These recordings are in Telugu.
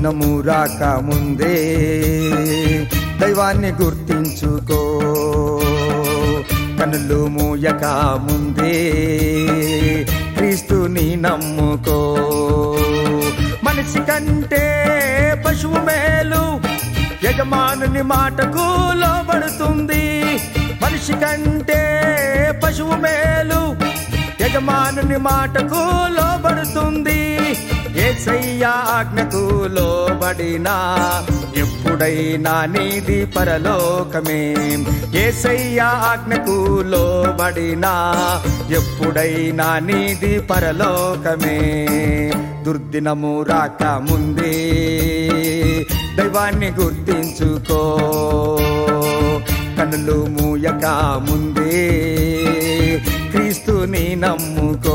దుర్దినము రాక ముందే దైవాన్ని గుర్తించుకో. కనులు మూయక ముందే క్రీస్తుని నమ్ముకో. మనిషి కంటే పశువు మేలు, యజమానుని మాటకు లోబడుతుంది. మనిషి కంటే పశువు మేలు, యజమానుని మాటకు లోబడుతుంది. యేసయ్య ఆజ్ఞకు లోబడినా ఎప్పుడైనా నీది పరలోకమే. యేసయ్య ఆజ్ఞకు లోబడినా ఎప్పుడైనా నీది పరలోకమే. దుర్దినము రాక ముందే దైవాన్ని గుర్తించుకో. కనులు మూయక ముందే క్రీస్తుని నమ్ముకో.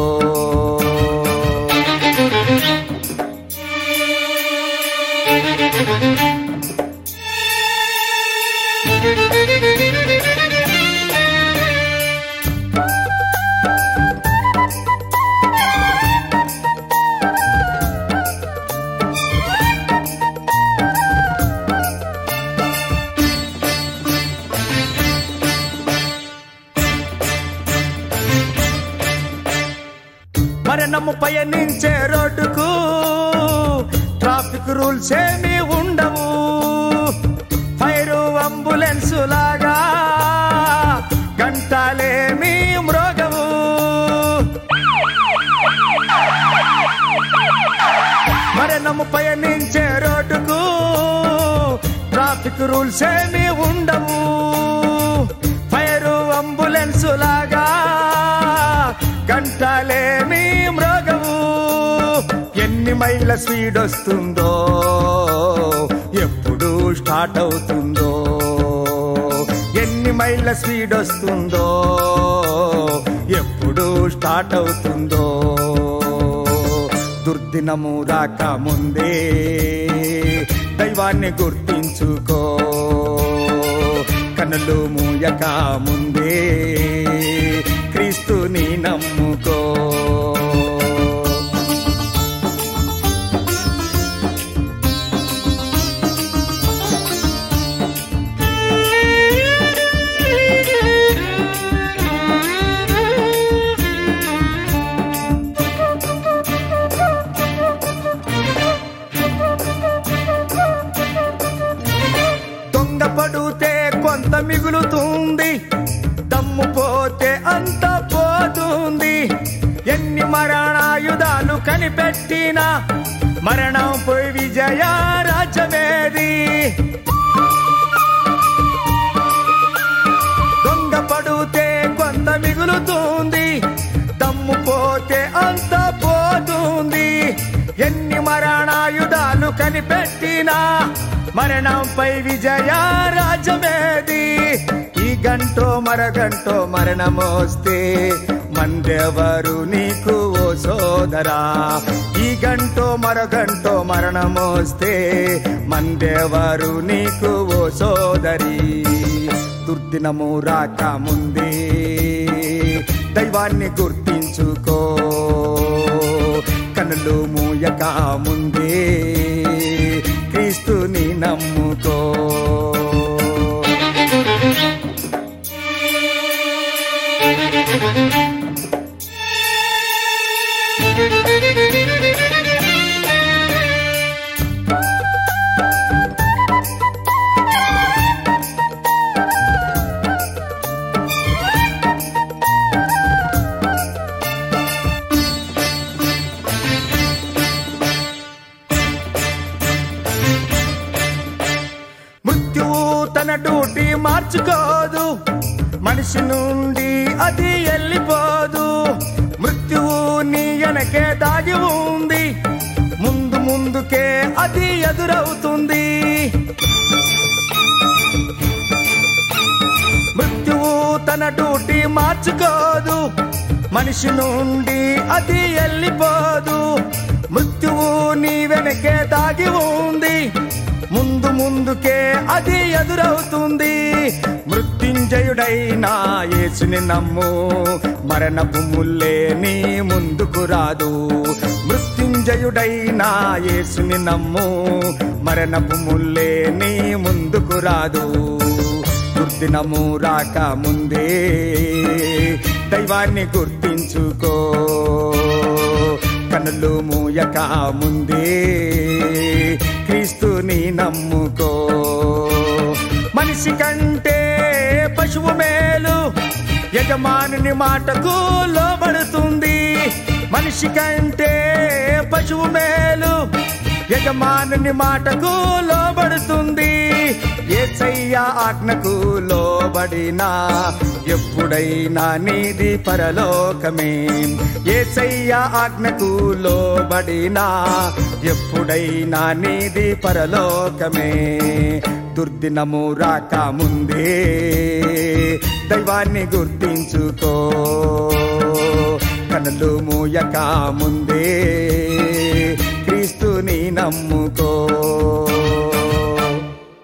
మరణము పయనించే రోడ్డుకు ట్రాఫిక్ రూల్స్ ఏమీ ఉండవు. ఫైరు అంబులెన్స్ లాగా గంటలేమీ మ్రోగవు. మరణము పయనించే రోడ్డుకు ట్రాఫిక్ రూల్స్ ఏమీ ఉండవు. ఫైరు అంబులెన్స్ లాగా గంటలేమీ మ్రోగవు. ఎన్ని మైళ్ళ స్పీడ్ వస్తుందో, ఎప్పుడు స్టార్ట్ అవుతుందో. ఎన్ని మైళ్ళ స్పీడ్ వస్తుందో, ఎప్పుడు స్టార్ట్ అవుతుందో. దుర్దినము రాక ముందే దైవాన్ని గుర్తించుకో. కనులు మూయక ముందే క్రీస్తుని నమ్ముకో. దొంగ పడితే కొంత మిగులుతుంది, దమ్ము పోతే అంత పోతుంది. ఎన్ని మరణాయుధాలు కనిపెట్టినా మరణం పోయి విజయ రాజ్యమేది. దొంగ పడితే కొంత మిగులుతుంది, దమ్ము పోతే అంత పోతుంది. ఎన్ని మరణాయుధాలు కనిపెట్టినా మరణంపై విజయ రాజ్యమేది. ఈ గంటో మరగంటో మరణమొస్తే మందెవరు నీకు ఓ సోదరా. ఈ గంటో మరగంటో మరణమొస్తే మందెవరు నీకు ఓ సోదరి. దుర్దినము రాక ముందే దైవాన్ని గుర్తించుకో. కనులు మూయక ముందే క్రీస్తుని నమ్ముకో. మృత్యువు తన డ్యూటీ మార్చుకోదు, మనిషి నుండి అది వెళ్ళిపోదు. మృత్యువు నీ వెనకే దాగి ఉంది, ముందు ముందుకే అది ఎదురవుతుంది. మృత్యువు తన డ్యూటీ మార్చుకోదు, మనిషి నుండి అది వెళ్ళిపోదు. మృత్యువు నీ వెనకే దాగి ఉంది, ముందు ముందుకే అది ఎదురవుతుంది. మృత్యుంజయుడైన యేసుని నమ్ము, మరణపు ముల్లే నీ ముందుకు రాదు. మృత్యుంజయుడైన యేసుని నమ్ము, మరణపు ముల్లే నీ ముందుకు రాదు. దుర్దినము రాక ముందే దైవాన్ని గుర్తించుకో, కనులు మూయక ముందే క్రీస్తుని నమ్ముకో. మనిషి కంటే పశువు మేలు, యజమానుని మాటకు లోబడుతుంది. మనిషి కంటే పశువు మేలు, యజమానుని మాటకు లోబడుతుంది. యేసయ్య ఆజ్ఞకు లోబడినా ఎప్పుడైనా నీది పరలోకమే. యేసయ్య ఆజ్ఞకు లోబడినా ఎప్పుడైనా నీది పరలోకమే. దుర్దినము రాక ముందే దైవాన్ని గుర్తించుకో, కనులు మూయక ముందే క్రీస్తుని నమ్ముకో.